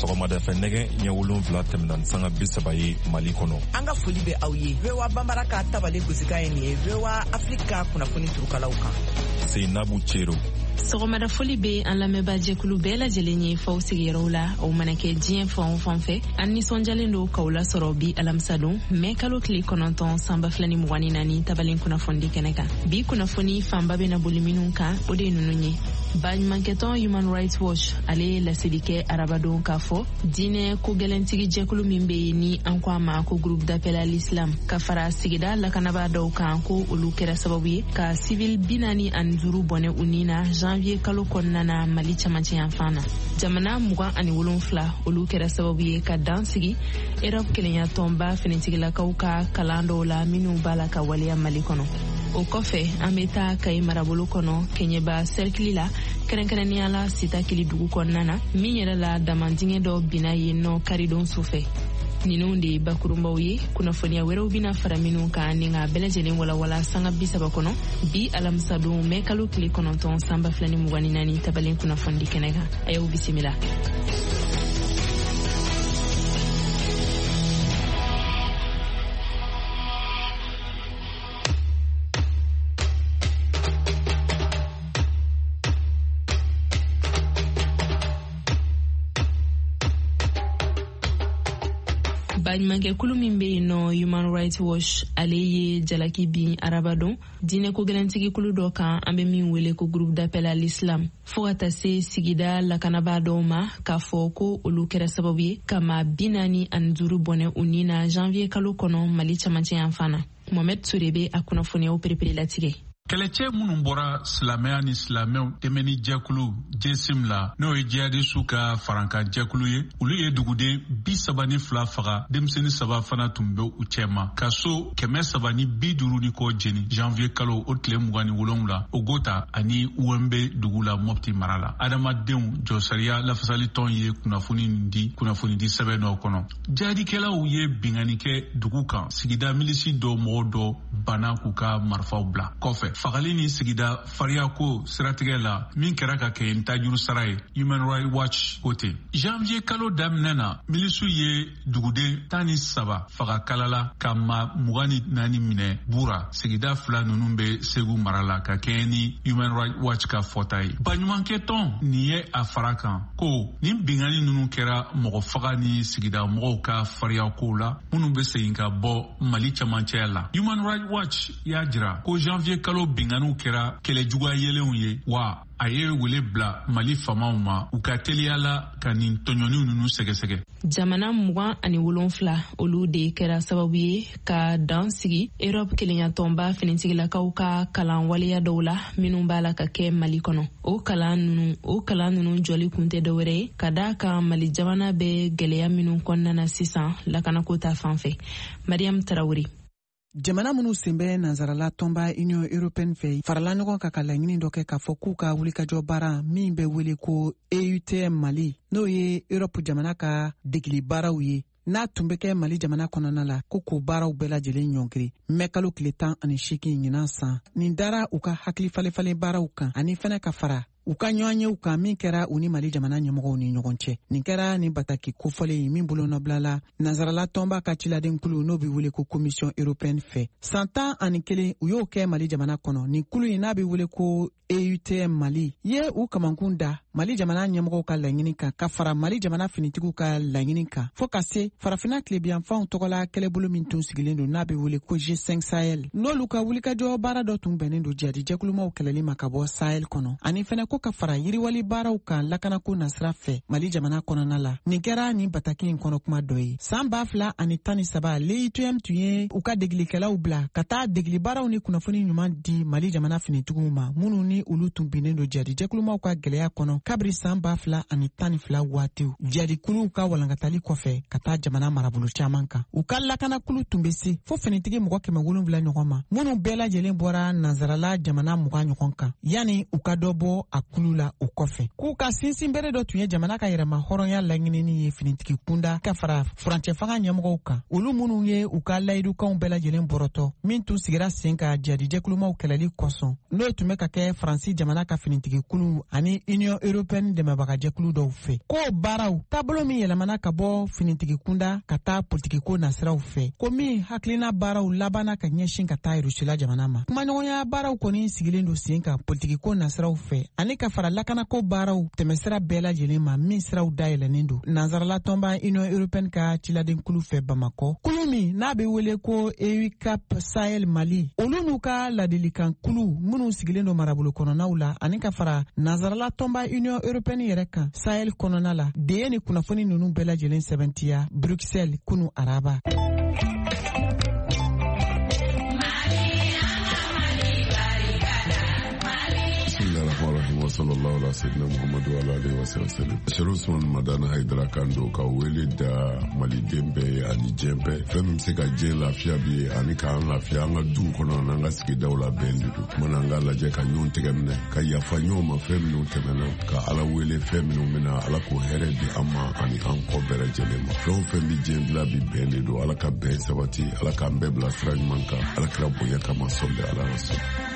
sɔgɔmada fɛ nɛgɛ ɲɛ 7 tɛmɛna sanga 30 ye Mali kɔnɔ. An ka foli bɛ aw ye. VOA Bambara ka tabale gosika ye nin ye. VOA Afrika kunnafoni turukalaw kan. Seinabu Cero. Sɔgɔmada foli bɛ an lamɛnba jɛkulu bɛɛ lajɛlen ye faw sigiyɔrɔw la o mana kɛ diɲɛ fan o fan fɛ an nisɔndiyalen don k'aw lasɔrɔ bi alamisa don mɛ kalo tile 9 sanba 2024 tabalen kunnafoni kɛnɛ kan. Bi kunnafoni fanba bɛna boli minnu kan o de ye ninnu ye. Baɲumankɛtɔn Human Rights Watch ale ye laseli kɛ arabadon k'a fɔ diinɛ ko gɛlɛntigi jɛkulu min bɛ yen ni an ko a ma ko groupe d'appel à l'islam ka fara sigida lakanabaa dɔw kan ko olu kɛra sababu ye ka civil 45 bɔnɛ u ni na janvier kalo kɔnɔna na Mali camancɛ yanfan na. Jamana 27 olu kɛra sababu ye ka dan sigi Europe kelenya tɔnba finitigilakaw ka kalan dɔw la minnu b'a la ka waleya Mali kɔnɔ. O kɔfɛ an bɛ taa Kayi marabolo kɔnɔ Keɲeba cercle la kɛrɛnkɛrɛnnenya la Sita Kili dugu kɔnɔna na min yɛrɛ la damandingɛ dɔ binna yen nɔ karidon su fɛ. Ninnu de bakurunbaw ye kunnafoniya wɛrɛw bɛna fara minnu kan ni ka bɛɛ lajɛlen walawala sanga 30 kɔnɔ bi alamisa don mɛ kalo tile 9 sanba 2024 tabalen kunnafoni kɛnɛ kan. A y'aw bisimila. Baɲumankɛkulu min bɛ yen nɔ Human Rights Watch ale ye jalaki bin arabadon diinɛ ko gɛlɛntigi kulu dɔ kan an bɛ min wele ko groupe d'appel à l'islam fo ka taa se sigida lakanabaa dɔw ma k'a fɔ ko olu kɛra sababu ye ka maa 45 bɔnɛ u ni na janvier kalo kɔnɔ Mali camancɛ yanfan na. Mohamed Touré bɛ a kunnafoniyaw perepere latigɛ. Kɛlɛcɛ minnu bɔra silamɛya ni silamɛw dɛmɛni jɛkulu JESIM la n'o ye jihadistu ka farankan jɛkulu ye olu ye duguden 32 faga denmisɛnnin 3 fana tun bɛ u cɛma ka so 350 ni kɔ jeni janvier kalo o tile 27 Ogota ani Wembe dugu la Mopti mara la. Adamadenw jɔsariya lafasali tɔn ye kunnafoni di sɛbɛn dɔ kɔnɔ. Jihadikɛlaw ye bingani kɛ dugu kan sigida milisi dɔ mɔgɔ dɔ bana k'u ka marifaw bila kɔfɛ. Fagali ni sigida fariyako siratigɛ la min kɛra ka kɛ ntajuru sara ye Human Rights Watch kote. Janvier kalo daminɛ na milisiw ye duguden 13 faga kalala ka ma 24 minɛ Bura sigida 2 ninnu bɛ Segu mara la ka kɛ ni Human Rights Watch ka fɔta ye. Baɲumankɛtɔn nin ye a fara kan ko nin bingani ninnu kɛra mɔgɔ faga ni sigida mɔgɔw ka fariyako la minnu bɛ segin ka bɔ Mali camancɛya la. Human Rights Watch y'a jira ko janvier kalo binganiw kɛra kɛlɛjuguya yelenw ye wa a ye wele bila Mali famaw ma u ka teliya la ka nin tɔɲɔniw ninnu sɛgɛsɛgɛ. Jamana 27 olu de kɛra sababu ye ka dan sigi Europe kelenya tɔnba finitigilakaw ka kalan waleya dɔw la minnu b'a la ka kɛ Mali kɔnɔ. O kalan ninnu jɔli kun tɛ dɔwɛrɛ ye ka da kan Mali jamana bɛ gɛlɛya minnu kɔnɔna na sisan lakanako ta fanfɛ. Mariam Tarawuri. Jamana minnu sen bɛ nanzarala tɔnba Union Européenne fɛ farala ɲɔgɔn kan ka laɲini dɔ kɛ k'a fɔ k'u ka wulikajɔ baara min bɛ wele ko EUTM Mali n'o ye Europe jamana ka degeli baaraw ye n'a tun bɛ kɛ Mali jamana kɔnɔna la ko k'o baaraw bɛɛ lajɛlen ɲɔngiri mɛ kalo tile 18 ɲinan san nin dara u ka hakili falefalen baaraw kan ani fɛnɛ ka fara u ka ɲɔgɔnyew kan min kɛra u ni Mali jamana ɲɛmɔgɔw ni ɲɔgɔn cɛ. Nin kɛra ni bataki kofɔlen min bolo nɔbilala nanzarala tɔnba ka ciladen kulu n'o bɛ wele ko Commission Européenne fɛ. San 11 u y'o kɛ Mali jamana kɔnɔ. Nin kulu in n'a bɛ wele ko EUTM Mali ye u kamankun da Mali jamana ɲɛmɔgɔw ka laɲini kan ka fara Mali jamana finitigiw ka laɲini kan fo ka se farafina tilebiyanfanw tɔgɔla kɛlɛbolo min tun sigilen don n'a bɛ wele ko G5 Sahel. N'olu ka wulikajɔ baara dɔ tun bɛnnen don jadi jɛkulumaw kɛlɛli ma ka bɔ Sahel kɔnɔ ani fɛnɛ ko ka fara yiriwali baaraw kan lakanako nasira fɛ Mali jamana kɔnɔna la. Nin kɛra ni bataki in kɔnɔ kuma dɔ ye. San 2013 l'EUTM tun ye u ka degelikɛlaw bila ka taa degeli baaraw ni kunnafoni ɲuman di Mali jamana finitigiw ma minnu ni olu tun binnen don jadi jɛkulumaw ka gɛlɛya kɔnɔ kabiri san 2012 waatiw. Jadikuluw ka walankatali kɔfɛ ka taa jamana marabolo caman kan. U ka lakanakulu tun bɛ se fo finitigi mɔgɔ 700 ɲɔgɔn ma minnu bɛɛ lajɛlen bɔra nanzarala jamana 20 ɲɔgɔn kan yani u ka dɔ bɔ a kulu la o kɔfɛ. K'u ka sinsin bere dɔ tun ye jamana ka yɛrɛma hɔrɔnya laɲinini ye finitigi kunda ka fara furancɛ fanga ɲɛmɔgɔw kan. Olu minnu ye u ka layidukanw bɛɛ lajɛlen bɔrɔtɔ min tun sigira sen ka jadi jɛkulumaw kɛlɛli kɔsɔn n'o tun bɛ ka kɛ Faransi jamana ka finitigi kulu ani Union Européenne dɛmɛbaga jɛkulu dɔw fɛ ko baaraw taabolo min yɛlɛmana ka bɔ finitigi kunda ka taa politikiko nasiraw fɛ ko min hakilina baaraw labanna ka ɲɛsin ka taa Rusila jamana ma kumaɲɔgɔnya baaraw kɔni sigilen don sen kan politikiko nasiraw fɛ ani ka fara lakanako baaraw tɛmɛsira bɛɛ lajɛlen ma min siraw dayɛlɛnnen don nansarala tɔnba Union Européenne ka ciladen kulu fɛ Bamakɔ kulu min n'a bɛ wele ko EUCAP Sahel Mali olu n'u ka ladilikan kulu minnu sigilen don marabolo kɔnɔnaw la ani ka fara nansarala tɔnba Union Européenne yɛrɛ kan Sahel kɔnɔna la de ye ni kunnafoni ninnu bɛɛ lajɛlen sɛbɛntiya Bruxelles kunu araba. sallallahu alaihi wasallam Muhammadu alaihi wasallam Sharusman Madana Haidara Kando ka wele da Mali dembe ani jembe fem se ka je lafiya bi ani ka an lafiya an ka du kɔnɔ n'an ka sigidaw la bɛn de don mana an ka lajɛ ka ɲɔgɔn tɛgɛ minɛ ka yafa ɲɔgɔn ma fɛn minnu tɛmɛna ka Ala wele fɛn minnu bɛna Ala ko hɛrɛ di an ma ani an kɔ bɛɛ lajɛlen ma fɛn o fɛn bi diɲɛ bila bi bɛn de don Ala ka bɛn sabati Ala k'an bɛɛ bila sira ɲuman kan Ala kira bonya kama sɔli Ala rasul.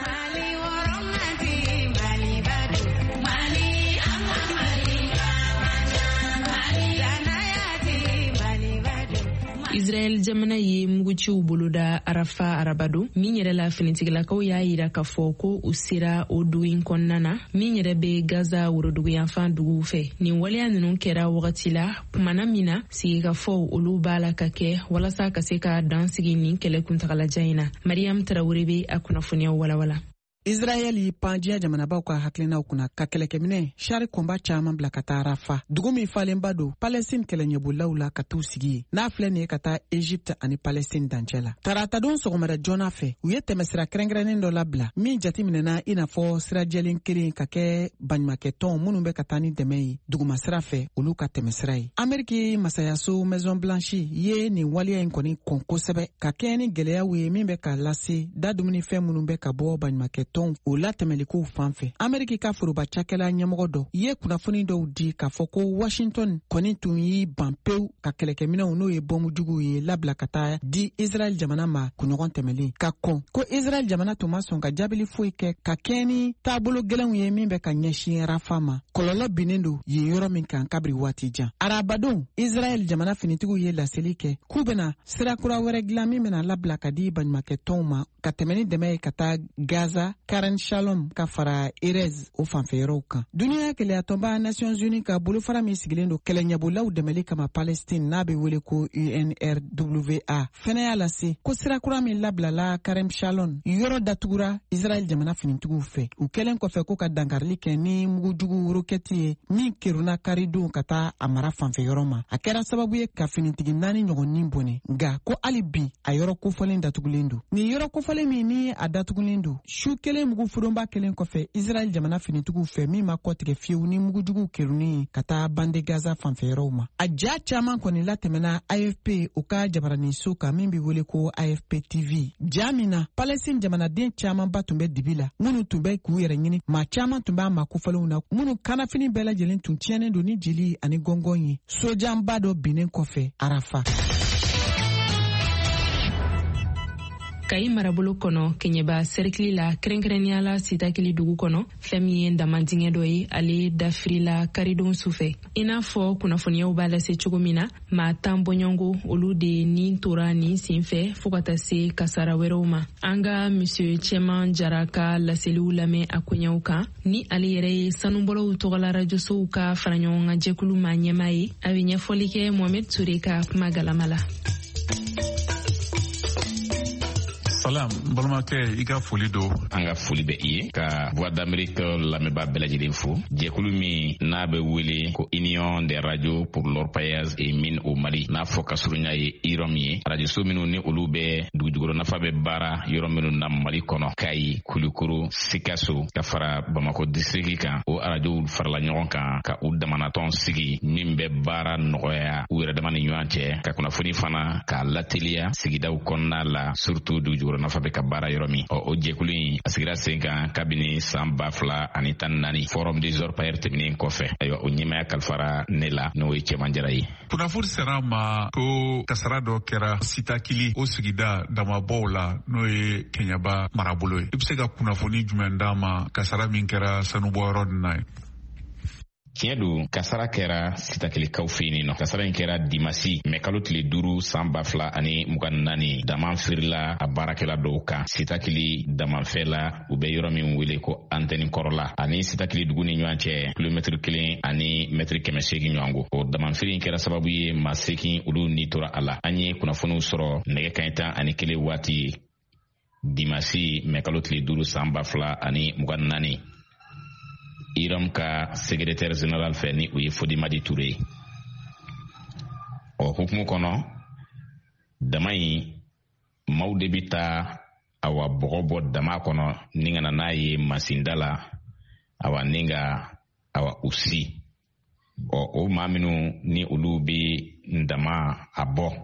Israel jamana ye muguciw boloda Arafa arabado min yɛrɛ la finitigilakaw y'a yira k'a fɔ ko u sera o dugu in kɔnɔna na min yɛrɛ bɛ Gaza woroduguyanfan duguw fɛ nin waleya ninnu kɛra wagati la kumana min na sigikafɔw olu b'a la ka kɛ walasa ka se ka dansigi nin kɛlɛ kuntagalajan in na Mariam Tarawele bɛ a kunnafoniyaw walawala. Israel y'i pan diɲɛ jamanabaw ka hakilinaw kunna ka kɛlɛkɛminɛ shari kɔnba caaman bila ka taa Rafa dugu min falenba don Palestine kɛlɛɲɛbolaw la ka t'u sigi ye n'a filɛ nin ye ka taa Egypte ani Palestine dancɛ la taratadon sɔgɔmada joona fɛ u ye tɛmɛsira kɛrɛnkɛrɛnnen dɔ labila min jatiminɛna i n'a fɔ sirajɛlen kelen ka kɛ baɲumankɛtɔn minnu bɛ ka taa ni dɛmɛ ye duguma sira fɛ olu ka tɛmɛsira ye Ameriki masayaso Maison Blanche ye nin waleya in kɔni kɔn kosɛbɛ ka kɛ ni gwɛlɛyaw ye min bɛ ka lase da dumunifɛn minnu bɛ ka bɔ baɲumankɛtɔn o la tɛmɛlikow fanfɛ Ameriki ka foroba cakɛla ɲɛmɔgɔ dɔ ye kunnafoni dɔw di k'a fɔ ko Washington kɔni tun y'i ban pewu ka kɛlɛkɛminɛw n'o ye bɔmujuguw ye labila ka taa di Israel jamana ma kuɲɔgɔn tɛmɛlen ka kɔn ko Israel jamana tun ma sɔn ka jaabili foyi kɛ ka kɛ ni taabolo gɛlɛnw ye min bɛ ka ɲɛsin Rafa ma kɔlɔlɔ binnen don yen yɔrɔ min kan kabiri waati jan arabadon Israel jamana finitigiw ye laseli kɛ k'u bɛna sira kura wɛrɛ dilan min bɛna labila ka di baɲumankɛtɔnw ma ka tɛmɛ ni dɛmɛ ye ka taa Gaza Karen Shalom ka fara Erez o fanfɛyɔrɔw kan duniya kɛlɛyatɔnba Nations Unies ka bolofara min sigilen don kɛlɛɲɛbolaw dɛmɛli kama Palestine n'a bɛ wele ko UNRWA fɛnɛ y'a lase ko sira kura min labilala Karen Shalom yɔrɔ datugura Israel jamana finitigiw fɛ u kɛlen kɔfɛ ko ka dankarili kɛ ni mugujugu rokɛti ye min keruna karidon ka taa a mara fanfɛyɔrɔ ma a kɛra sababu ye ka finitigi 4 ɲɔgɔnnin bɔnɛ nka ko hali bi a yɔrɔ kofɔlen datugulen don nin yɔrɔ kofɔlen min ni a datugulen don su kelen mugu furonba kelen kɔfɛ Israel jamana finitigiw fɛ min ma kɔtigɛ fiyewu ni mugujugu keruni ka taa bande Gaza fanfɛyɔrɔw ma a ja caman kɔni latɛmɛna AFP o ka jabaranin so kan min bɛ wele ko AFP TV ja min na Palestine jamanaden caman ba tun bɛ dibi la minnu tun bɛ k'u yɛrɛ ɲini maa caman tun b'a ma kofɔlenw na minnu kanafini bɛɛ lajɛlen tun tiɲɛnen don ni jeli ani gɔngɔn ye sojanba dɔ binnen kɔfɛ Arafa. Kayi marabolo kɔnɔ Keɲeba serikili la kɛrɛnkɛrɛnnenya la Sitakili dugu kɔnɔ fɛn min ye damandingɛ dɔ ye ale dafirila karidon sufɛ i n'a fɔ kunnafoniyaw b'a lase cogo min na maa 10 bɔɲɔngo olu de ni tora nin senfɛ fɔɔ ka taa se kasara wɛrɛw ma an ka monsieur Cɛman Jara ka laseliw lamɛn a koɲɛw kan ni ale yɛrɛ ye sanubɔlaw tɔgɔla rajosow ka fara ɲɔgɔn kan jɛkulu ma ɲɛma ye a bɛ ɲɛfɔli kɛ Mohamed Ture ka kuma galama la. Salam balimakɛ i ka foli do an ka foli bɛ i ye ka Voix d'Amérique lamɛnbaa bɛɛ lajɛlen fo jɛkulu min n'a bɛ wele ko Union des radios pour l'orpaillage et mine au Mali n'a fɔ ka surunya ye yɔrɔ min ye radioso minnu ni olu bɛ dugujukɔrɔ nafa bɛ baara yɔrɔ minnu na Mali kɔnɔ Kayi Kulukoro Sikaso ka fara Bamako district kan o radio farala ɲɔgɔn kan ka u damanatɔn sigi min bɛ baara nɔgɔya u yɛrɛ dama ni ɲɔgɔn cɛ ka kunnafoni fana k'a lateliya sigidaw kɔnɔna la surtout dugujukɔrɔ nafa bɛ ka baara yɔrɔ min o jɛkulu in a sigira sen kan kabini san 2014 forum des orpailleurs tɛmɛnen kɔfɛ ayiwa o ɲɛmaya kalifara ne la n'o ye Cɛman Jara ye kunnafoni sera ma ko kasara dɔ kɛra Sitakili o sigida damabɔw la n'o ye Keɲeba marabolo ye i bɛ se ka kunnafoni jumɛn d'a ma kasara min kɛra sanubɔyɔrɔ nin na ye tiɲɛ don kasara kɛra sitakilikaw fɛ yen nɔ. Kasara in kɛra dimasi mɛ kalo tile 5 san 2024 dama firila a baarakɛla dɔw kan sitakili damanfɛ la u bɛ yɔrɔ min wele ko antɛni kɔrɔla ani sitakili dugu ni ɲɔgɔn cɛ kilomɛtiri 1 ani mɛtiri 800 ɲɔgɔn. O damanfiri in kɛra sababu ye maa 8 olu ni tora a la. An ye kunnafoniw sɔrɔ nɛgɛ kanɲɛ 11 waati dimasi mɛ kalo tile 5 san 2024 Iram ka secrétaire général fɛ ni o ye Fodimadi Touré. O hukumu kɔnɔ dama in maaw de bi taa awa bɔgɔ bɔ dama kɔnɔ ni ka na n'a ye masinda la awa ni ka awa usi. O maa minnu ni olu bi dama a bɔ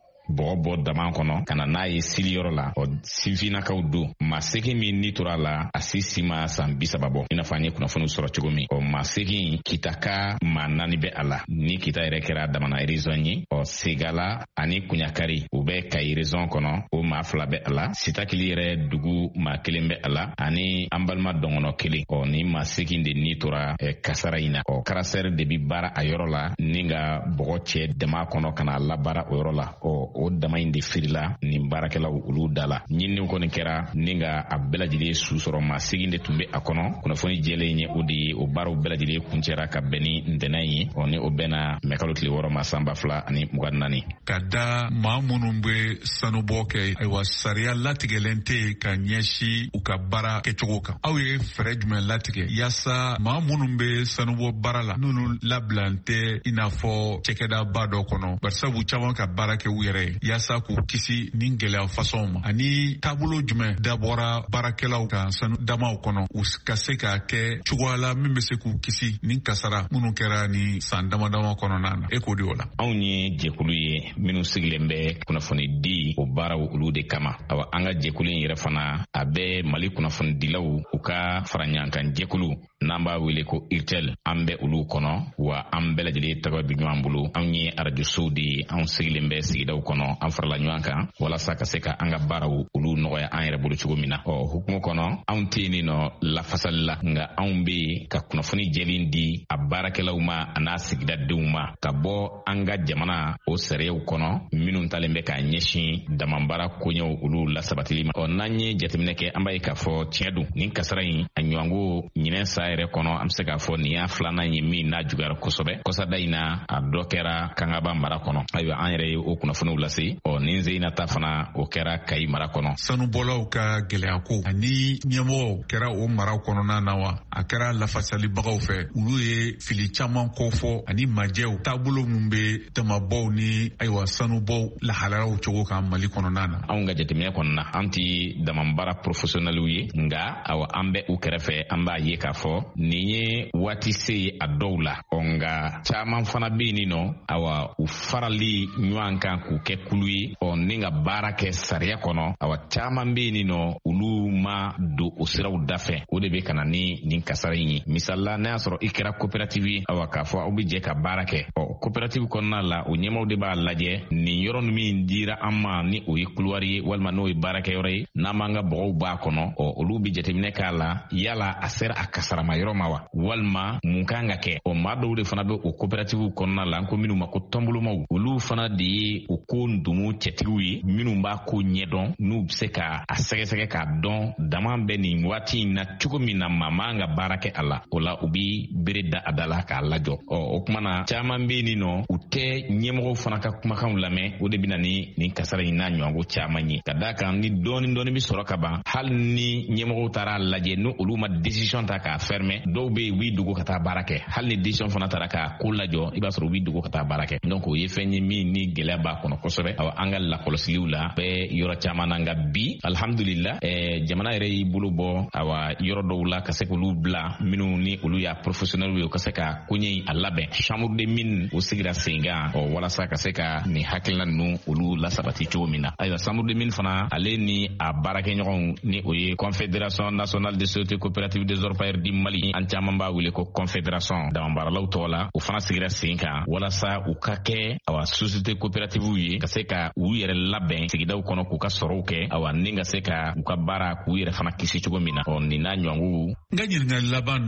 dama kɔnɔ ka na n'a ye siliyɔrɔ la o sifinakaw don maa 8 min ni tora la a si ma san 30 bɔ i n'a fɔ an ye kunnafoni sɔrɔ cogo min. O maa 8 kita ka maa 4 bɛ a la ni kita yɛrɛ kɛra damana région ye. O Segala ani Kuɲakari u bɛ Kayi région kɔnɔ o maa 2 bɛ a la. Sitakili yɛrɛ dugu maa 1 bɛ a la ani an balima dɔngɔnɔ 1. Ni maa 8 de ni tora kasara in na. Karasɛri de bi baara a yɔrɔ la ni ka bɔgɔ cɛ dama kɔnɔ ka na labaara o yɔrɔ la. O dama in de firila nin baarakɛlaw olu da la. Ɲininiw kɔni kɛra ni ka a bɛɛ lajɛlen su sɔrɔ maa 8 de tun bɛ a kɔnɔ. Kunnafoni jɛlen ye o de ye o baaraw bɛɛ lajɛlen kuncɛra ka bɛn ni ntɛnɛn ye. Ni o bɛnna mɛ kalo tile 6 ma san 2024. Ka da maa minnu bɛ sanubɔ kɛ ayiwa sariya latigɛlen tɛ ka ɲɛsin u ka baara kɛcogo kan. Aw ye fɛɛrɛ jumɛn latigɛ yaasa maa minnu bɛ sanubɔ baara la n'olu labilan tɛ i n'a fɔ cɛkɛdaba dɔ kɔnɔ barisabu caman ka baara kɛ u yɛrɛ ye yaasa k'u kisi ni gɛlɛya fasɔnw ma ani taabolo jumɛn dabɔra baarakɛlaw kan sanu damaw kɔnɔ u ka se k'a kɛ cogoya la min bɛ se k'u kisi ni kasara minnu kɛra ni san damadama kɔnɔna na. E k'o de o la. Anw ye jɛkulu ye minnu sigilen bɛ kunnafoni di o baaraw olu de kama. Awa an ka jɛkulu in yɛrɛ fana a bɛ Mali kunnafoni dilaw u ka fara ɲɔgɔn kan jɛkulu n'an b'a wele ko IRTEL an bɛ olu kɔnɔ wa an bɛɛ lajɛlen tɛgɛ bɛ ɲɔgɔn bolo. Anw ye arajosow de ye anw sigilen bɛ sigidaw kɔnɔ an farala ɲɔgɔn kan walasa ka se ka an ka baaraw olu nɔgɔya an yɛrɛ bolo cogo min na. Hukumu kɔnɔ anw tɛ yen nɔ lafasali la nka anw bɛ ka kunnafoni jɛlen di a baarakɛlaw ma a n'a sigidadenw ma ka bɔ an ka jamana o sariyaw kɔnɔ minnu talen bɛ k'a ɲɛsin damabaara koɲɛw olu lasabatili ma. N'an ye jateminɛ kɛ an b'a ye k'a fɔ tiɲɛ don nin kasara in a ɲɔgɔnko ɲinɛn sa yɛrɛ kɔnɔ an bɛ se k'a fɔ nin y'a 2nan ye min n'a juguyara kosɛbɛ. Kɔsada in na a dɔ kɛra Kangaba mara kɔnɔ. Ayiwa an yɛrɛ ye o kunnafoniw lase. Nin Zeyina ta fana o kɛra Kayi mara kɔnɔ. Sanubɔlaw ka gɛlɛya ko ani ɲɛmɔgɔw kɛra o maraw kɔnɔna na wa a kɛra lafasalibagaw fɛ olu ye fili caman kofɔ ani majɛw taabolo min bɛ damabɔw ni ayiwa sanubɔw lahalaraw cogo kan Mali kɔnɔna na. Anw ka jateminɛ kɔnɔna an tɛ damabara professionnels ye nka awa an bɛ u kɛrɛfɛ an b'a ye k'a fɔ nin ye waati se ye a dɔw la nka caman fana bɛ yen nɔ awa u farali ɲɔgɔn kan k'u kɛ kulu ye ni ka baara kɛ sariya kɔnɔ awa caman bɛ yen nɔ olu ma don o siraw da fɛ o de bɛ ka na ni nin kasara in ye. Misalila n'a y'a sɔrɔ i kɛra coopérative ye awa k'a fɔ aw bɛ jɛ ka baara kɛ coopérative kɔnɔna la o ɲɛmaaw de b'a lajɛ nin yɔrɔ min dira an ma ni o ye couloir ye walima n'o ye baarakɛyɔrɔ ye n'an b'an ka bɔgɔw b'a kɔnɔ olu bɛ jateminɛ k'a la yala a sera a kasarama yɔrɔ ma wa walima mun kan ka kɛ maa dɔw de fana bɛ o coopérative kɔnɔna la an ko minnu ma ko tɔnbolomaw olu fana de ye o ko ndomo cɛtigiw ye minnu b'a ko ɲɛdɔn n'u bɛ se ka a sɛgɛsɛgɛ k'a dɔn dama bɛ nin waati in na cogo min na maa man ka baara kɛ a la o la u bɛ bere da a da la k'a lajɔ o kuma na caman bɛ yen nɔ u tɛ ɲɛmɔgɔw fana ka kumakanw lamɛn o de bɛ na ni nin kasara in n'a ɲɔgɔnko caman ye ka d'a kan ni dɔɔni bɛ sɔrɔ ka ban hali ni ɲɛmɔgɔw taara lajɛ ni olu ma décision ta k'a fermer dɔw bɛ yen u b'i dogo ka taa baara kɛ hali ni décision fana taara k'a ko lajɔ i b'a sɔrɔ u b'i dogo ka taa baara kɛ donc o ye fɛn ye min ni gɛlɛya b'a kɔnɔ kosɛbɛ an ka lakɔlɔsiliw la bɛɛ yɔrɔ caman na nka bi alhamdulillah jamana yɛrɛ y'i bolo bɔ yɔrɔ dɔw la ka se k'olu bila minnu ni olu y'a professionnels ye u ka se ka koɲɛ a labɛn chambre de mine o sigira sen kan walasa ka se ka nin hakilina ninnu olu lasabati cogo min na ayiwa chambre de mine fana ale ni a baarakɛɲɔgɔnw ni o ye confédération nationale de sociétés coopératives des orpailleurs du Mali an caman b'a wele ko confédération damabaaralaw tɔgɔ la o fana sigira sen kan walasa u ka kɛ société coopérative ye ka se ka u yɛrɛ labɛn sigidaw kɔnɔ k'u ka sɔrɔw kɛ ni ka se ka u ka baara k'u yɛrɛ fana kisi cogo min na nin n'a ɲɔgɔnw. N ka ɲininkali laban na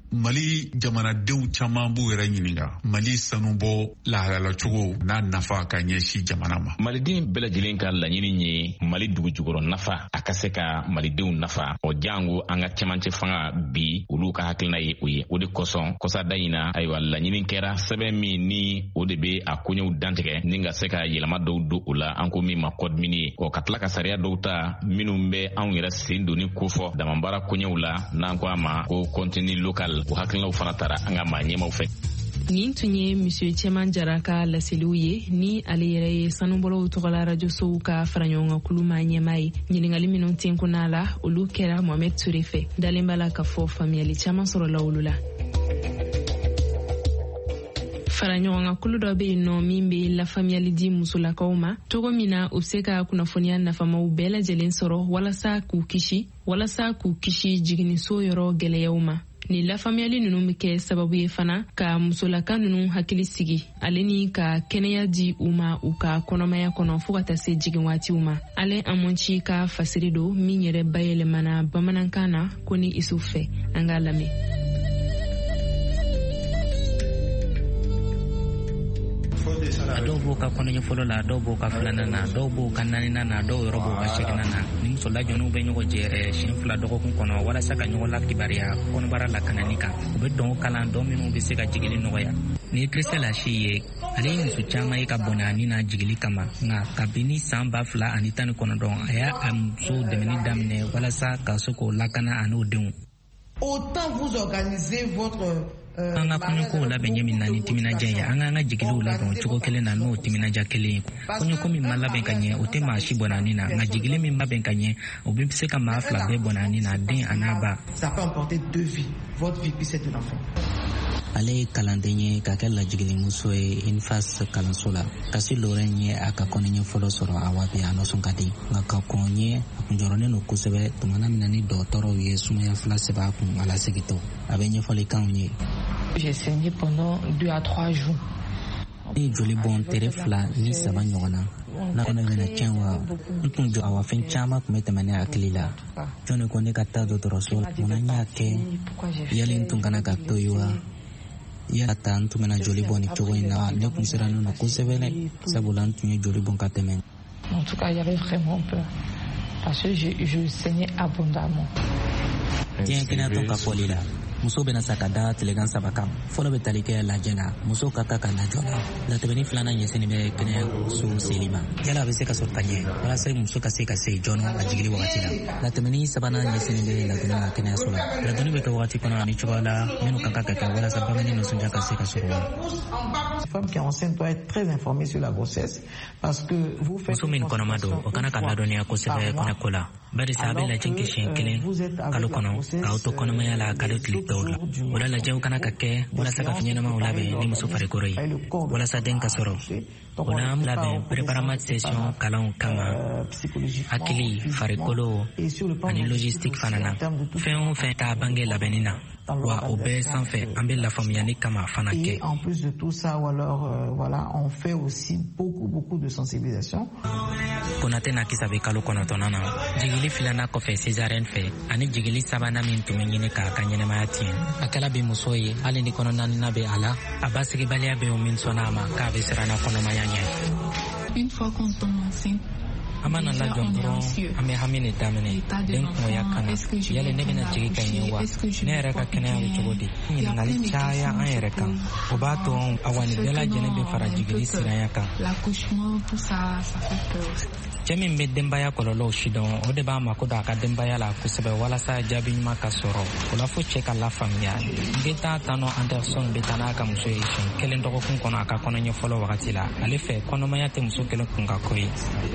Mali jamanadenw caman b'u yɛrɛ ɲininka Mali sanubɔ lahalala cogo n'a nafa ka ɲɛsin jamana ma. Maliden bɛɛ lajɛlen ka laɲini ye Mali dugu jukɔrɔ nafa a ka se ka malidenw nafa. O jango an ka cɛmancɛ fanga bi olu ka hakilina ye o ye. O de kosɔn kɔsada in na ayiwa laɲini kɛra sɛbɛn min ni o de bɛ a koɲɛw dantigɛ ni ka se ka yɛlɛma dɔw don o la an ko min ma code minier o ka tila ka sariya dɔw ta minnu bɛ anw yɛrɛ sen doni kofɔ damabara koɲɛw la n'an ko a ma ko contenu local o hakilinaw fana taara an ka maa ɲɛmaw fɛ. Nin tun ye Monsieur Cɛman Jara ka laseliw ye ni ale yɛrɛ ye sanubɔlaw tɔgɔla rajosow ka faraɲɔgɔn kulu ma ɲɛma ye. Ɲininkali minnu tenkunna la olu kɛra Mohamed Ture fɛ. Dalen b'a la ka fɔ faamuyali caman sɔrɔla olu la. Faraɲɔgɔn kulu dɔ bɛ yen nɔ min bɛ lafaamuyali di musolakaw ma cogo min na u bɛ se ka kunnafoniya nafamaw bɛɛ lajɛlen sɔrɔ walasa k'u kisi jiginniso yɔrɔ gɛlɛyaw ma. Ni lafaamuyali ninnu bɛ kɛ sababu ye fana ka musolaka ninnu hakili sigi ale ni ka kɛnɛya di u ma u ka kɔnɔmaya kɔnɔ fo ka taa se jigin waatiw ma. Ale Amonci ka fasiri don min yɛrɛ bayɛlɛmana bamanankan na ko ni isu fɛ an k'a lamɛn. A dɔw b'o ka kɔnɔɲɛ fɔlɔ la, dɔw b'o ka filanan na, dɔw b'o ka naaninan na, dɔw yɔrɔ b'o ka seginnan na. Ni muso lajɔnw bɛ ɲɔgɔn jɛ siɲɛ 2 dɔgɔkun kɔnɔ walasa ka ɲɔgɔn lakibariya kɔnɔbara lakanani kan. U bɛ dɔn kalan dɔn minnu bɛ se ka jigili nɔgɔya. Ni Idrissa Lachi ye ale ye muso caman ye ka bɔnɛ ani na jigili kama nka kabini san 2019 a y'a a muso dɛmɛni daminɛ walasa ka se k'o lakana an'o denw. Autant vous organisez votre an ka kɔɲɔkow labɛn ɲɛ min na ni timinadiya ye an k'an ka jigiliw labɛn cogo kelen na n'o timinadiya kelen ye. Kɔɲɔko min ma labɛn ka ɲɛ o tɛ maa si bɔnani na nka jigili min labɛn ka ɲɛ o bɛ se ka maa 2 bɛɛ bɔnani na den a n'a ba. Ça peut emporter 2 vies, votre vie puis c'est un enfant. Ale ye kalanden ye ka kɛ lajigilimuso ye INFAS kalanso la. Kasi Lorraine ye a ka kɔnɔɲɛ fɔlɔ sɔrɔ a waati a nɔsɔn ka di nka ka kɔn ye a kun jɔrɔnen don kosɛbɛ tumana min na ni dɔgɔtɔrɔw ye sumaya 2 sɛbɛn a kun a lasegitɔ a bɛ ɲɛfɔli kanw ye. J'ai saigné pendant 2 à 3 jours. Ni joli bɔn tere 2 ni 3 ɲɔgɔn na. Na kɔnɔ bɛna tiɲɛ wa n tun jɔ awa fɛn caman tun bɛ tɛmɛ ne hakili la. Jɔn ko ne ka taa dɔgɔtɔrɔso la mun na n y'a kɛ yali n tun kana ka to ye wa. Yala ta n tun bɛna joli bɔn ni cogo in na ne kun sirannen don kosɛbɛ dɛ sabula n tun ye joli bɔn ka tɛmɛ. En tout cas, il y avait vraiment peur parce que je saignais abondamment. Tiɲɛ kɛnɛyatɔ ka fɔli la. Muso bɛna sa ka da tilegan 3 kan fɔlɔ bɛ tali kɛ lajɛ la muso ka taa ka lajɔ la latɛmɛni 2nan ɲɛsinnen bɛ kɛnɛyaso seli ma yala a bɛ se ka sɔrɔ ka ɲɛ walasa muso ka se ka se joona a jigili wagati la latɛmɛni 3nan ɲɛsinnen bɛ ladonni la kɛnɛyaso la ladonni bɛ kɛ wagati kɔnɔ ani cogoya la minnu kan ka kɛ walasa bangeni nisɔndiya ka se ka sɔrɔ. Femme qui est enceinte doit être très informée sur la grossesse parce que vous faites. Muso min kɔnɔma don o kana ka ladɔnniya kosɛbɛ kɔnɔko la barisa a bɛ lajɛ kɛ siɲɛ 1 kalo kɔnɔ k'aw to kɔnɔmaya la kalo tile dɔw la o la lajɛw kana ka kɛ walasa ka fiɲɛnamaw labɛn ni muso farikolo ye walasa den ka sɔrɔ o la an labɛn préparation session kalanw kama hakili farikolo ani logistique fana na fɛn o fɛn t'a bange labɛnni na wa o bɛɛ sanfɛ an bɛ lafaamuyali kama fana kɛ. En plus de tout ça, alors voilà, on fait aussi beaucoup de sensibilisation. Konate na kisa bɛ kalo 9 na jigili 2nan kɔfɛ césarienne fɛ ani jigili 3nan min tun bɛ ɲini k'a ka ɲɛnɛmaya tiɲɛ a kɛla bi muso ye hali ni kɔnɔ 4nan bɛ a la a ba sigibaliya bɛ o min sɔnna a ma k'a bɛ siran na kɔnɔmaya ɲɛ. Une fois qu'on tombe enceinte, an mana lajɔ dɔrɔn an bɛ hami de daminɛ den kungoya kana yali ne bɛna jigi ka ɲɛ wa ne yɛrɛ ka kɛnɛya bɛ cogo di ɲininkali caya an yɛrɛ kan o b'a to awa ni bɛɛ lajɛlen bɛ fara jigili siranya kan. Cɛ min bɛ denbaya kɔlɔlɔw sidɔn o de b'a mako don a ka denbaya la kosɛbɛ walasa jaabi ɲuman ka sɔrɔ o la fo cɛ ka lafaamuya. Ngeta Tano Anderson bɛ taa n'a ka muso ye siɲɛ 1 dɔgɔkun kɔnɔ a ka kɔnɔɲɛ fɔlɔ wagati la ale fɛ kɔnɔmaya tɛ muso kelen kun ka ko ye.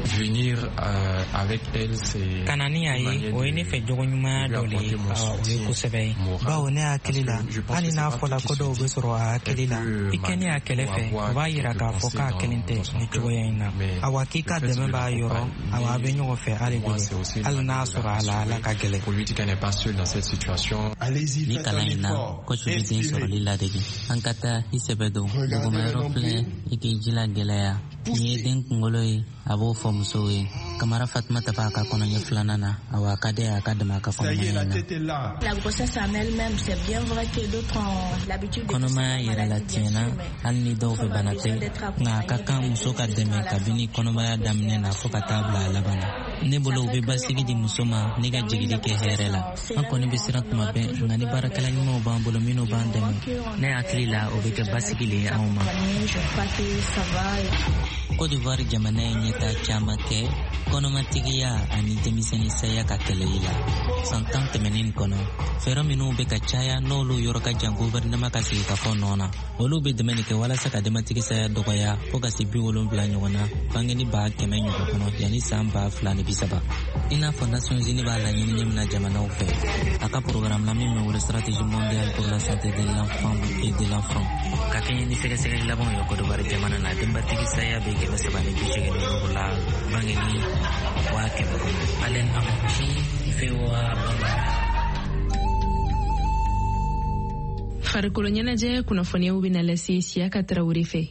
Kana ni a ye o ye ne fɛ jogo ɲumanya dɔ le ye o ye kosɛbɛ ye bawo ne hakili la hali n'a fɔla ko dɔw bɛ sɔrɔ a hakili la i kɛ ne a kɛlɛ fɛ o b'a yira k'a fɔ k'a kelen tɛ ni cogoya in na awa k'i ka dɛmɛ b'a yɔrɔ awa a bɛ ɲɔgɔn fɛ hali bi hali n'a sɔrɔ a la ala ka gɛlɛn. Ni kalan in na coach bɛ den sɔrɔli ladege an ka taa i sɛbɛ don duguma yɔrɔ filɛ i k'i jila gɛlɛya ni den kungoloi abo fomsowe kamara Fatma tabaka kono nye flanana awa kade akadama ka kono la grossesse en elle-même c'est bien vrai que d'autres ont l'habitude de kono ma yera la tiena alni do fe banate nga kaka muso ka deme kabini kono ma ya damne na fo katabla labana ne bolo be basigi di musoma ne ga jigidi ke herela anko ne bisirat mabe ngani barakala ni mo ban bolo mino ban deme ne aklila o be ke basigi le awma Côte d'Ivoire jamana nyeta chama ke kono matigiya ani demiseni saya ka keleila santam temenin kono fenomeno be ka chaya no lu yoroka jang gouvernement ka si ka fonona olu be demeni ke wala saka dematigi saya dogoya ko ka si bi wolon bla nyona bangeni ba kemenyo kono yani samba flani bisaba ina fondation zini ba la nyini nyimna jamana o fe aka programme la même ou stratégie mondiale pour la santé de l'enfant et de l'enfant ka kenyi ni sega sega labon yo Côte d'Ivoire jamana na dematigi saya be ke basabani bishege no la bangeni wake alen amchi ifewa farikolo ɲɛnajɛ kunnafoniyaw bena lase Siyaka Tarawele fɛ.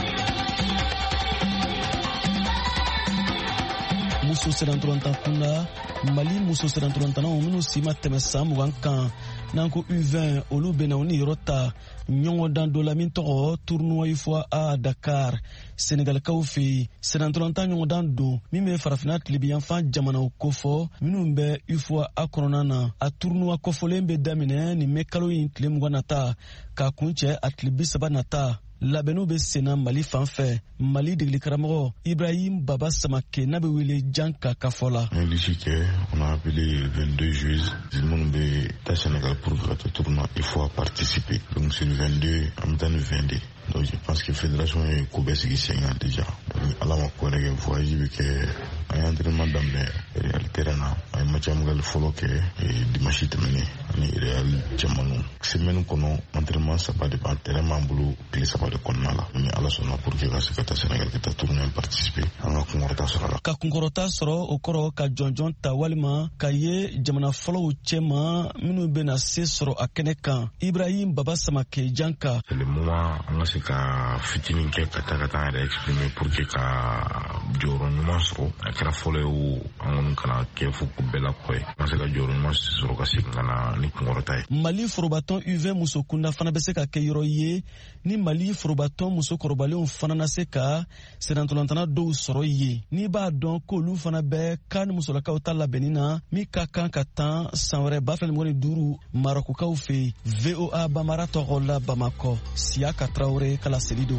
muso serantorontan kunda Mali muso serantorantanaw minnu si ma tɛmɛ san 20 kan n'an ko U20 olu bena u ni yɔrɔ ta ɲɔgɔn dan dɔ la min tɔgɔ tournoi UFOA a Dakar Senegalikaw fɛ serantorontan ɲɔgɔn dan don min bɛ farafina tilibiyanfan jamanaw kofɔ minnu bɛ UFOA a kɔnɔna na a tournoi kɔfɔlen bɛ daminɛ nin mɛ kalo in tile 20 nata k'a kuncɛ a tile 30 nata labɛnniw bɛ senna Mali fan fɛ Mali degeli karamɔgɔ Ibrahim Baba Samake n'a bɛ wele Janka ka fɔ la. On a appelé 22 joueuses du monde de Sénégal pour le tournoi. Il faut participer. Donc c'est le 22, en même temps le 22. Donc je pense que la fédération est Koubès qui s'est déjà. À la fois, voyage que un entraînement dans le terrain, un match amical follow que dimanche terminé, ni réel jamano. Semaine qu'on a entraînement ça va dépendre terrain boulot, puis ça va de connala. Mais à la sonna pour que la Sénégal que ta tournée participer, on a concordat sur la. Ka concordat soro okoro ka jonjon tawalima ka ye jamana follow chema minu bena se soro akene kan Ibrahim Baba Samake Janka. Le moment on a ka fitinin ke kata exprimer pour que ka joro nyuma soro akara fole u angon kana ke fuku bela koy parce que joro nyuma soro ka singana ni ngorotay Mali forobaton UV muso kunda fana bese ka ke yoro ye ni Mali forobaton muso korobale fana na se ka serantolantana do soro ye ni ba don ko lu fana be kan muso la ka utala benina mi ka kan ka tan sanwere ba fele ngoni duru Maroko ka ufe VOA Bamara Togola Bamako Siyaka Traoré kala selido.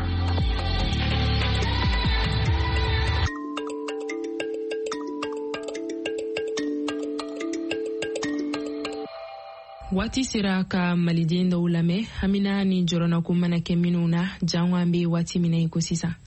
Waati sera ka maliden dɔw lamɛn Hamina ni jɔrɔna ko mana kɛ minnu na jango an bɛ waati min na ko sisan.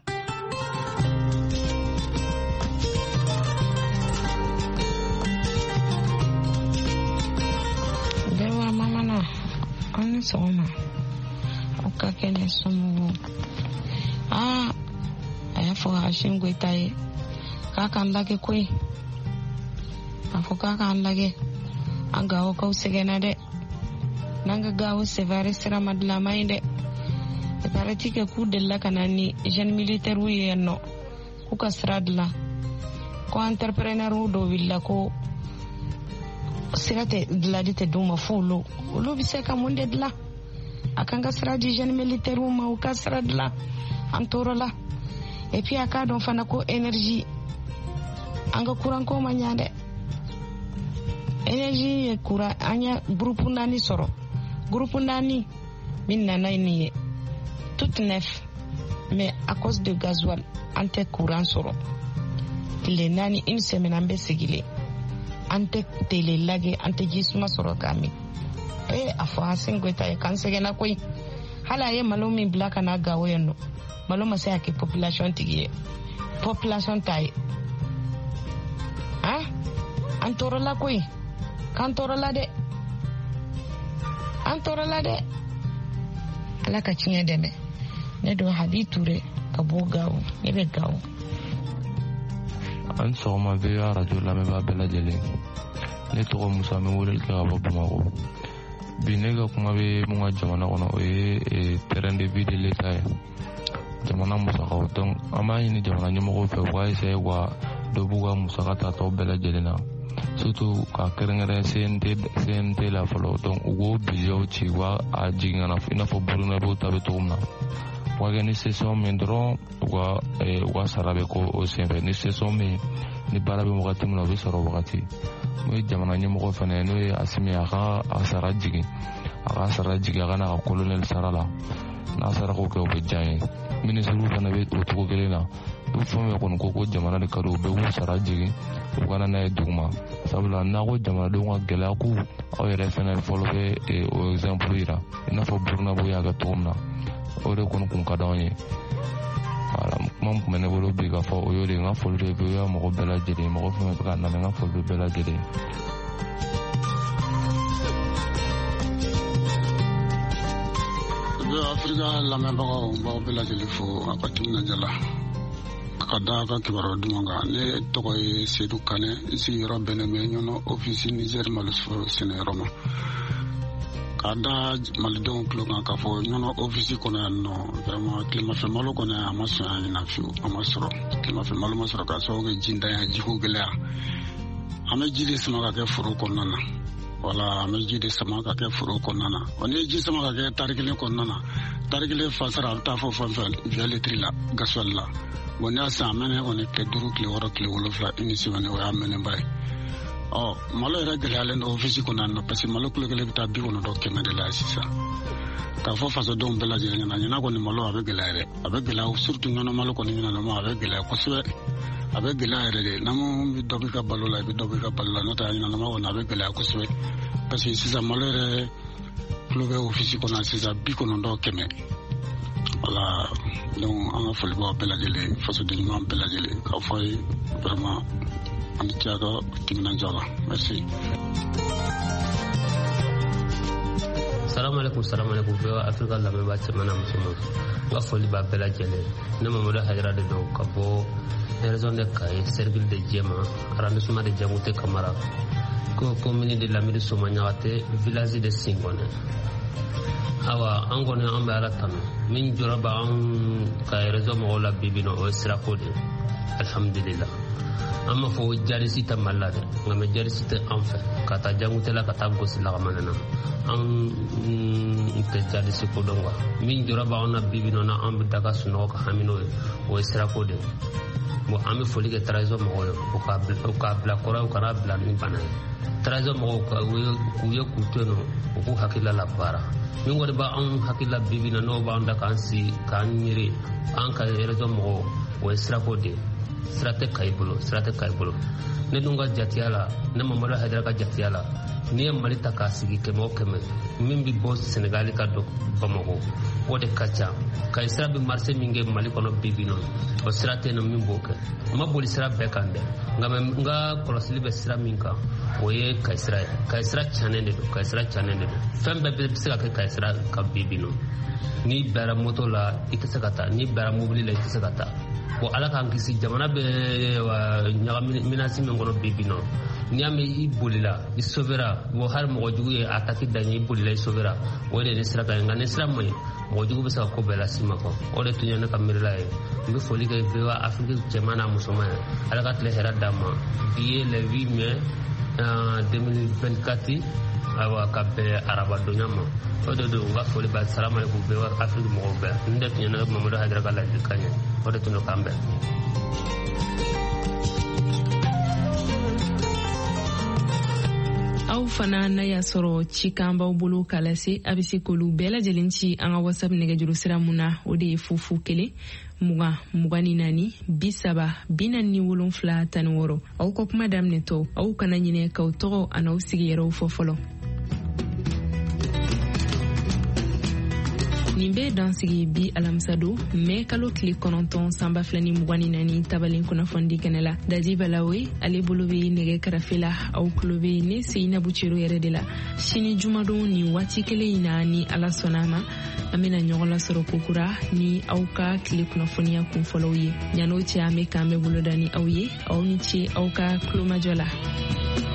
Dewa mama na an sɔgɔma aw ka kɛnɛ somɔgɔw a y'a fɔ Hashim Goyita ye k'a k'an lajɛ koyi a fɔ k'a k'an lajɛ an gawo kaw sɛgɛnna dɛ n'an ka gawo sɛfɛri sira ma dilanma ye dɛ parati kɛ k'u delila ka na ni jeune militaire ye yan nɔ k'u ka sira dilan ko entrepreneur dɔw wulila ko sira tɛ dilali tɛ d'u ma fo olu bɛ se ka mun de dilan a kan ka sira di jeune militaire ma u ka sira dilan an tɔɔrɔ la et puis a k'a dɔn fana ko énergie an ka courant ko ma ɲa dɛ énergie ye courant an ye groupe naani sɔrɔ groupe naani min nana nin ye toute neuf mais à cause de gasoil an tɛ courant sɔrɔ tile naani une semaine an bɛ sigilen an tɛ tele lage an tɛ jisuma sɔrɔ k'a min a fɔ Hashim Goyita ye k'an sɛgɛnna koyi hali a ye malo min bila ka na Gawo yan nɔ malo ma se ka kɛ population tigi ye population ta ye an tɔɔrɔla koyi k'an tɔɔrɔla dɛ an tɔɔrɔla dɛ ala ka tiɲɛ dɛmɛ ne don Habi Ture ka bɔ Gawo ne bɛ Gawo. an sɔgɔma bɛ arajo lamɛnbaa bɛɛ lajɛlen ne tɔgɔ Musa an bɛ weleli kɛ ka bɔ Bamakɔ bi ne ka kuma bɛ mun ka jamana kɔnɔ o ye terrain de vie de l'État ye jamana musakaw donc an b'a ɲini jamana ɲɛmɔgɔw fɛ u ka essayer wa dɔ b'u ka musaka tatɔ bɛɛ lajɛlen na surtout ka kɛrɛnkɛrɛn CNT la fɔlɔ donc u k'o budgetw ci u k'a jigin ka na i n'a fɔ burukinabew ta bɛ cogo min na u ka kɛ ni session min dɔrɔn u ka sara bɛ ko o senfɛ ni session min ni baara bɛ wagati min na o bɛ sɔrɔ wagati n'o ye jamana ɲɛmɔgɔ fana n'o ye Asimi a ka a sara jigin a ka n'a ka colonel sara la n'a sara k'o kɛ o bɛ diya ye minisiriw fana bɛ o cogo kelen na du fɛn fɛn kɔni ko jamana de ka di u bɛɛ b'u sara jigin u kana n'a ye duguma sabula n'a ko jamanadenw ka gɛlɛya ko aw yɛrɛ fana fɔlɔ bɛ o exemple yira i n'a fɔ burukinabew y'a kɛ cogo min na o de kɔni kun ka d'anw ye voilà kuma min tun bɛ ne bolo bi k'a fɔ o y'o de ye n ka foli de bɛ o y'a mɔgɔ bɛɛ lajɛlen mɔgɔ fɛn bɛ ka lamɛn n ka foli bɛ bɛɛ lajɛlen. Afrika lamɛnbagaw n b'aw bɛɛ lajɛlen fo a ka timinadiya la ka da ka kibaruya duman kan ne tɔgɔ ye Seydou Kane n sigiyɔrɔ bɛnnen bɛ ɲɔnɔ ofisi Niger malosiforo sɛnɛyɔrɔ ma ka da malidenw tulo kan k'a fɔ ɲɔnɔ ofisi kɔnɔ yan nɔ vraiment tilemafɛmalo kɔnɔ a ma sɔn yan ɲina fiyewu a ma sɔrɔ tilemafɛmalo ma sɔrɔ k'a sababu kɛ jintanya jiko gɛlɛya an bɛ ji de sama ka kɛ foro kɔnɔna na wala an bɛ ji de sama ka kɛ foro kɔnɔna na wa n'i ye ji sama ka kɛ tari kelen kɔnɔna na tari kelen fasara a bɛ taa fɔ fɛn fɛn 20 litiri la gasoil la bon n'i y'a san a mɛnɛ kɔni tile 5 tile 6 tile 7 une semaine o y'a mɛnɛba ye malo yɛrɛ gɛlɛyalen don ofisi kɔnɔ yan nɔ parce que malo kilo kelen bɛ taa 90 kɛmɛ de la sisan k'a fɔ fasodenw bɛɛ lajɛlen ɲɛna ɲinan kɔni malo a bɛ gɛlɛya yɛrɛ a bɛ gɛlɛya surtout ɲɔnɔ malo kɔni ɲinanama a bɛ gɛlɛya kosɛbɛ a bɛ gɛlɛya yɛrɛ de n'an bɛ dɔ bɛ ka balo la i bɛ dɔ bɛ ka balo la n'o tɛ a ɲinanama kɔni a bɛ gɛlɛya kosɛbɛ parce que sisan malo yɛrɛ kilo bɛ ofisi kɔnɔ sisan 90 kɛmɛ voilà donc an ka foli b'aw bɛɛ lajɛlen fasoden ɲuman bɛɛ lajɛlen k'a fɔ a ye vraiment an bɛ caya ka timinadiya la merci. Salamu alaikum bɛɛ wa Afrika lamɛnbaa cɛman n'a musoman n ka foli b'a bɛɛ lajɛlen ne Mamadu Hajara de don ka bɔ région de Kayi cercle de Djema arrondissement de Diangote Kamara commune de Lamini Soma Ɲagate village de Singone awa an kɔni an bɛ Ala tanu min jɔra bɛ an ka région mɔgɔw la bi bi o ye sirako de alhamdulillah an ma fɔ jarisi tɛ Mali la dɛ nka mɛ jarisi tɛ an fɛ ka taa Diangote la ka taa gosi Lagamana na an tɛ jarisi ko dɔn quoi min jɔra bɛ an na bi bi na an bɛ daga sunɔgɔ ka hami n'o ye o ye sirako de bon an bɛ foli kɛ trésor mɔgɔw ye u k'a bila kɔrɔ u kana bila ni bana ye trésor mɔgɔw k'u ye k'u to yen nɔ u k'u hakilila la baara min kɔni b'an hakilila bi bi na n'o b'an da k'an sigi k'an ɲiri an ka réseau mɔgɔw o ye sirako de sira tɛ Kayi bolo ne dun ka jatiya la ne Mamadu Hayidara ka jatiya la n'i ye Mali ta k'a sigi 100 o 100 min bɛ bɔ Senegali ka don Bamako o de ka ca Kayi sira bɛ marché min kɛ Mali kɔnɔ bi bi na o sira tɛ yen nɔ min b'o kɛ n ma boli sira bɛɛ kan dɛ nka n ka kɔlɔsili bɛ sira min kan o ye Kayi sira ye Kayi sira tiɲɛnen de don fɛn bɛɛ bɛ se ka kɛ Kayi sira kan bi bi na n'i bɛra moto la i tɛ se ka taa n'i bɛra mobili la i tɛ se ka taa bon Ala k'an kisi jamana bɛ ɲagami minasi min kɔnɔ bi bi na n'i y'a mɛn i bolila i sauvera bon hali mɔgɔ jugu ye attaque da ɲɛ i bolila i sauvera o de ye ne sira kan ye nka ne sira man ɲi mɔgɔ jugu bɛ se ka ko bɛɛ las'i ma quoi o de tun ye ne ka miirila ye n bɛ foli kɛ VOA Afrique cɛman n'a musoman ye Ala ka tile hɛrɛ d'an ma bi ye le 8 mai 2024 awa ka bɛn arabadonya ma o de don n ka foli b'a salamu alaikum VOA Afrique mɔgɔw bɛɛ n de tun ye ne Mamadu Hayidara ka ladilikan ye o de tun don k'an bɛn. aw fana n'a y'a sɔrɔ cikan b'aw bolo k'a lase a bɛ se k'olu bɛɛ lajɛlen ci an ka WhatsApp nɛgɛjuru sira mun na o de ye 00 20 24 30 47 16 aw ka kuma daminɛtɔ aw kana ɲinɛ k'aw tɔgɔ a n'aw sigiyɔrɔw fɔ fɔlɔ. nin bɛ dansigi bi alamisa don mai kalo tile 9 sanba 2024 tabalen kunnafoni kɛnɛ la daji balawe ale bolo bɛ nɛgɛ karafe la aw tulo bɛ ne Seyinabu Cero yɛrɛ de la sini jumadon ni waati kelen in na ni Ala sɔnna a ma an bɛna ɲɔgɔn lasɔrɔ kokura ni aw ka tile kunnafoniya kunfɔlɔw ye yan'o cɛ an bɛ k'an bɛ boloda ni aw ye aw ni ce aw ka kulomajɔ la.